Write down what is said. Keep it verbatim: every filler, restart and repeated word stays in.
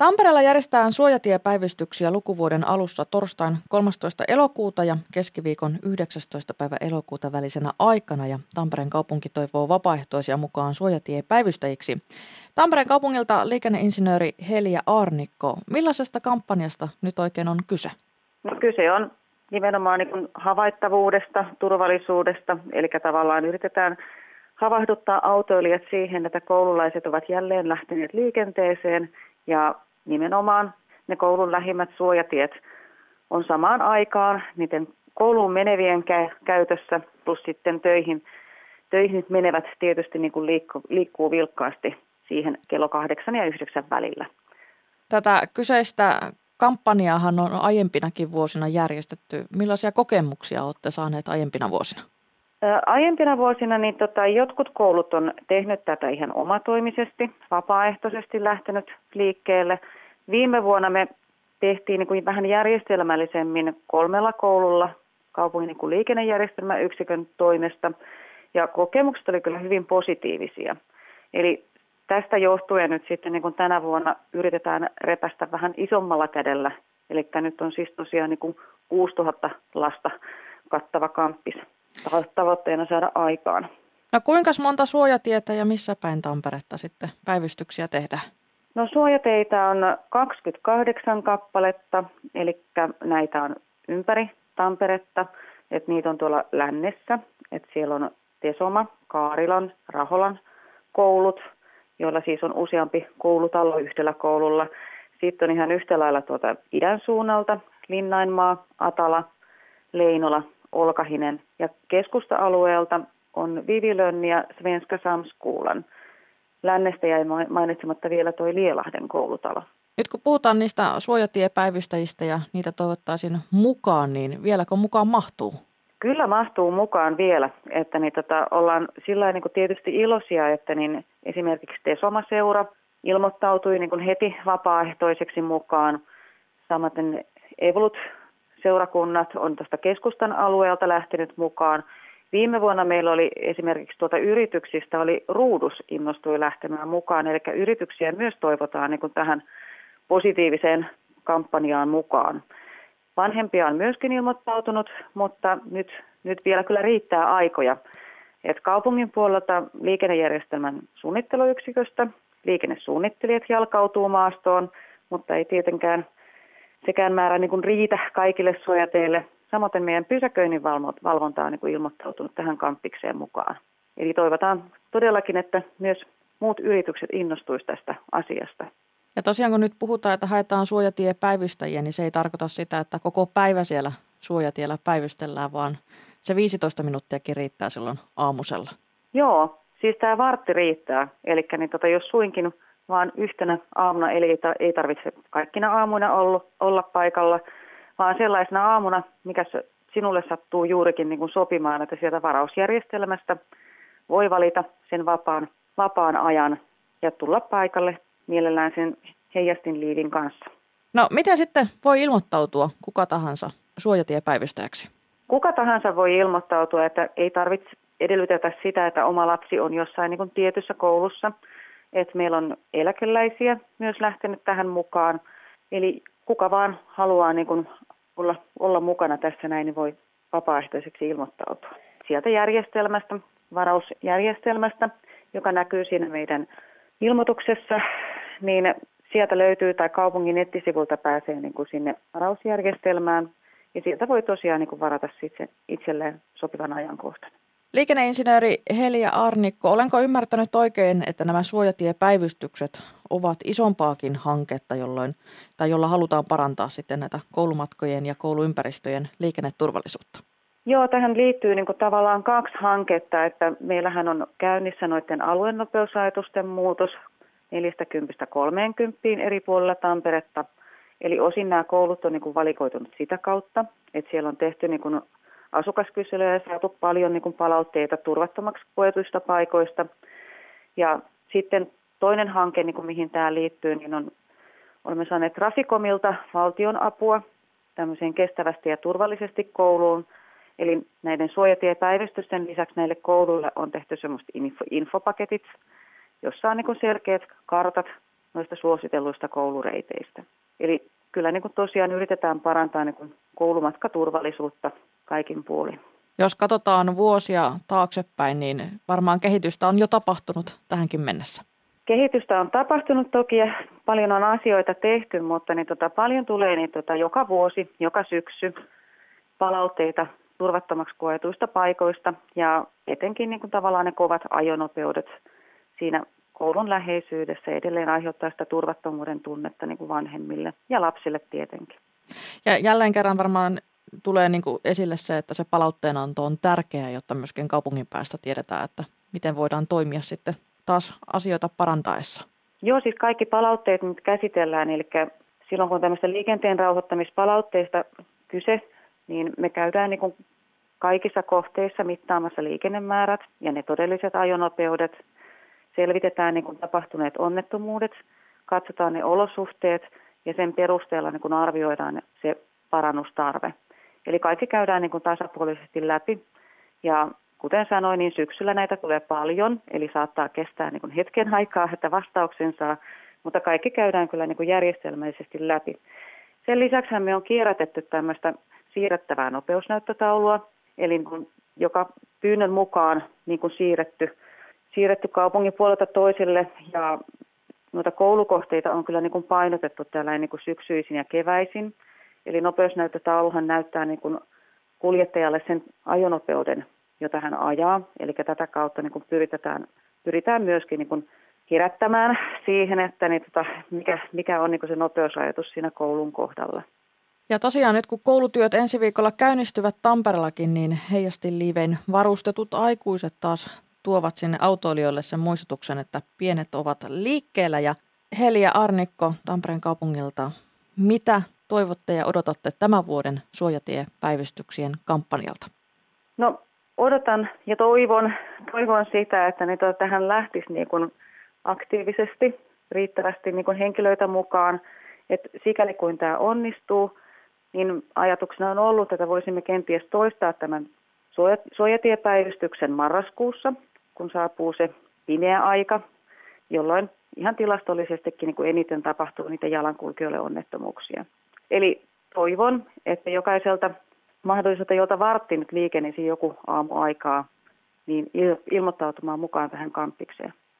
Tampereella järjestetään suojatiepäivystyksiä lukuvuoden alussa torstain kolmastoista elokuuta ja keskiviikon yhdeksästoista päivä elokuuta välisenä aikana. Ja Tampereen kaupunki toivoo vapaaehtoisia mukaan suojatiepäivystäjiksi. Tampereen kaupungilta liikenneinsinööri Helja Aarnikko. Millaisesta kampanjasta nyt oikein on kyse? No, kyse on nimenomaan niin kuin havaittavuudesta, turvallisuudesta, eli tavallaan yritetään havahduttaa autoilijat siihen, että koululaiset ovat jälleen lähteneet liikenteeseen ja nimenomaan ne koulun lähimmät suojatiet on samaan aikaan niiden kouluun menevien kä- käytössä plus sitten töihin, töihin menevät tietysti niin kuin liikku, liikkuu vilkkaasti siihen kello kahdeksan ja yhdeksän välillä. Tätä kyseistä kampanjaahan on aiempinakin vuosina järjestetty. Millaisia kokemuksia olette saaneet aiempina vuosina? Aiempina vuosina niin tota, jotkut koulut on tehnyt tätä ihan omatoimisesti, vapaaehtoisesti lähtenyt liikkeelle. Viime vuonna me tehtiin niin kuin vähän järjestelmällisemmin kolmella koululla kaupungin niin kuin liikennejärjestelmäyksikön toimesta ja kokemukset oli kyllä hyvin positiivisia. Eli tästä johtuen nyt sitten niin kuin tänä vuonna yritetään repästä vähän isommalla kädellä. Eli nyt on siis tosiaan niin kuin kuusituhatta lasta kattava kamppis tavoitteena saada aikaan. No kuinka monta suojatietä ja missä päin Tamperetta sitten päivystyksiä tehdään? No suojateitä on kaksikymmentäkahdeksan kappaletta, eli näitä on ympäri Tamperetta, että niitä on tuolla lännessä, että siellä on Tesoma, Kaarilan, Raholan koulut, joilla siis on useampi koulutalo yhdellä koululla. Sitten on ihan yhtä lailla tuota idän suunnalta Linnainmaa, Atala, Leinola, Olkahinen ja keskusta-alueelta on Vivilön ja Svenska Samskolan. Lännestä jäi mainitsematta vielä tuo Lielahden koulutalo. Nyt kun puhutaan niistä suojatiepäivystäjistä ja niitä toivottaisiin mukaan, niin vieläkö mukaan mahtuu? Kyllä mahtuu mukaan vielä, että niin tota, ollaan sillä niin kuin tietysti iloisia, että niin esimerkiksi Tesoma-seura ilmoittautui niin kuin heti vapaaehtoiseksi mukaan. Samaten Evolut-seurakunnat on tuosta keskustan alueelta lähtenyt mukaan. Viime vuonna meillä oli esimerkiksi tuota yrityksistä, oli Ruudus innostui lähtemään mukaan, eli yrityksiä myös toivotaan niin kuin tähän positiiviseen kampanjaan mukaan. Vanhempia on myöskin ilmoittautunut, mutta nyt, nyt vielä kyllä riittää aikoja. Et kaupungin puolelta liikennejärjestelmän suunnitteluyksiköstä liikennesuunnittelijat jalkautuu maastoon, mutta ei tietenkään sekään määrä niin kuin riitä kaikille suojateille. Samoin meidän pysäköinnin valvonta on niin kuin ilmoittautunut tähän kampikseen mukaan. Eli toivotaan todellakin, että myös muut yritykset innostuisivat tästä asiasta. Ja tosiaan kun nyt puhutaan, että haetaan suojatiepäivystäjiä, niin se ei tarkoita sitä, että koko päivä siellä suojatiellä päivystellään, vaan se viisitoista minuuttiakin riittää silloin aamusella. Joo, siis tämä vartti riittää. Eli niin tota, jos suinkin vaan yhtenä aamuna, eli ei tarvitse kaikkina aamuina olla, olla paikalla, vaan sellaisena aamuna, mikä sinulle sattuu juurikin niin kuin sopimaan, että sieltä varausjärjestelmästä voi valita sen vapaan, vapaan ajan ja tulla paikalle mielellään sen heijastinliivin kanssa. No miten sitten voi ilmoittautua kuka tahansa suojatiepäivystäjäksi? Kuka tahansa voi ilmoittautua, että ei tarvitse edellytetä sitä, että oma lapsi on jossain niin kuin tietyssä koulussa. Että meillä on eläkeläisiä myös lähtenyt tähän mukaan. Eli kuka vaan haluaa niin kuin olla, olla mukana tässä näin, niin voi vapaaehtoiseksi ilmoittautua. Sieltä järjestelmästä, varausjärjestelmästä, joka näkyy siinä meidän ilmoituksessa, niin sieltä löytyy tai kaupungin nettisivulta pääsee niin kuin sinne varausjärjestelmään ja sieltä voi tosiaan niin kuin varata itse, itselleen sopivan ajankohtan. Liikenneinsinööri Helja Aarnikko, olenko ymmärtänyt oikein, että nämä suojatiepäivystykset ovat isompaakin hanketta, jolloin, tai jolla halutaan parantaa sitten näitä koulumatkojen ja kouluympäristöjen liikenneturvallisuutta? Joo, tähän liittyy niin kuin tavallaan kaksi hanketta, että meillähän on käynnissä noiden aluenopeusajetusten muutos neljäkymmentä kolmekymmentä eri puolilla Tamperetta. Eli osin nämä koulut on niin kuin valikoitunut sitä kautta, että siellä on tehty niin kuin asukaskyselyjä ja saatu paljon niin kuin palautteita turvattomaksi koetuista paikoista. Ja sitten toinen hanke, niin kuin mihin tämä liittyy, niin on, olemme saaneet Traficomilta valtion apua tämmöiseen kestävästi ja turvallisesti kouluun. Eli näiden suojatiepäivystysten lisäksi näille kouluille on tehty semmoiset info, infopaketit, jossa on niin kuin selkeät kartat noista suositelluista koulureiteistä. Eli kyllä niin kuin tosiaan yritetään parantaa niin kuin koulumatkaturvallisuutta kaikin puolin. Jos katsotaan vuosia taaksepäin, niin varmaan kehitystä on jo tapahtunut tähänkin mennessä. Kehitystä on tapahtunut toki ja paljon on asioita tehty, mutta niin tota, paljon tulee niin tota, joka vuosi, joka syksy palautteita turvattomaksi koetuista paikoista ja etenkin niin kuin tavallaan ne kovat ajonopeudet siinä koulun läheisyydessä edelleen aiheuttaa sitä turvattomuuden tunnetta niin kuin vanhemmille ja lapsille tietenkin. Ja jälleen kerran varmaan tulee niin kuin esille se, että se palautteenanto on tärkeää, jotta myöskin kaupungin päästä tiedetään, että miten voidaan toimia sitten taas asioita parantaessa. Joo, siis kaikki palautteet nyt käsitellään, eli silloin kun tämmöistä liikenteen rauhoittamispalautteista kyse, niin me käydään niin kuin kaikissa kohteissa mittaamassa liikennemäärät ja ne todelliset ajonopeudet, selvitetään niin kuin tapahtuneet onnettomuudet, katsotaan ne olosuhteet ja sen perusteella niin kuin arvioidaan se parannustarve. Eli kaikki käydään niin kuin tasapuolisesti läpi ja kuten sanoin, niin syksyllä näitä tulee paljon, eli saattaa kestää niin kuin hetken aikaa, että vastauksen saa, mutta kaikki käydään kyllä niin kuin järjestelmällisesti läpi. Sen lisäksi me on kierrätetty tämmöistä siirrettävää nopeusnäyttötaulua, eli niin kuin joka pyynnön mukaan niin kuin siirretty, siirretty kaupungin puolelta toiselle, ja noita koulukohteita on kyllä niin kuin painotettu täällä niin kuin syksyisin ja keväisin. Eli nopeusnäyttötauluhan näyttää niin kuin kuljettajalle sen ajonopeuden, jota hän ajaa. Eli tätä kautta niin kuin pyritään, pyritään myöskin niin kuin herättämään siihen, että niin, tota, mikä, mikä on niin kuin se nopeusrajoitus siinä koulun kohdalla. Ja tosiaan nyt kun koulutyöt ensi viikolla käynnistyvät Tampereellakin, niin heijastinliivein varustetut aikuiset taas tuovat sinne autoilijoille sen muistutuksen, että pienet ovat liikkeellä. Ja Heli ja Arnikko Tampereen kaupungilta, mitä toivotte ja odotatte tämän vuoden suojatiepäivystyksien kampanjalta? No odotan ja toivon, toivon sitä, että ne tähän lähtisi niin kuin aktiivisesti, riittävästi niin kuin henkilöitä mukaan. Että sikäli kuin tämä onnistuu, niin ajatuksena on ollut, että voisimme kenties toistaa tämän suojatiepäivystyksen marraskuussa, kun saapuu se pimeä aika, jolloin ihan tilastollisestikin niin kuin eniten tapahtuu niitä jalankulkijoille onnettomuuksia. Eli toivon, että jokaiselta mahdolliselta, jolta vartti nyt liikennisi joku aamu aikaa, niin ilmoittautumaan mukaan tähän kampikseen.